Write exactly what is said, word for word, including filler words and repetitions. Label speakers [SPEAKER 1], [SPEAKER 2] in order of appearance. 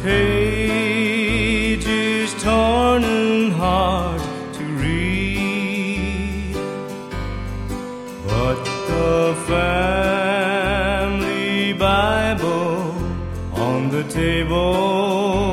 [SPEAKER 1] pages torn and hard to read, but the family Bible on the table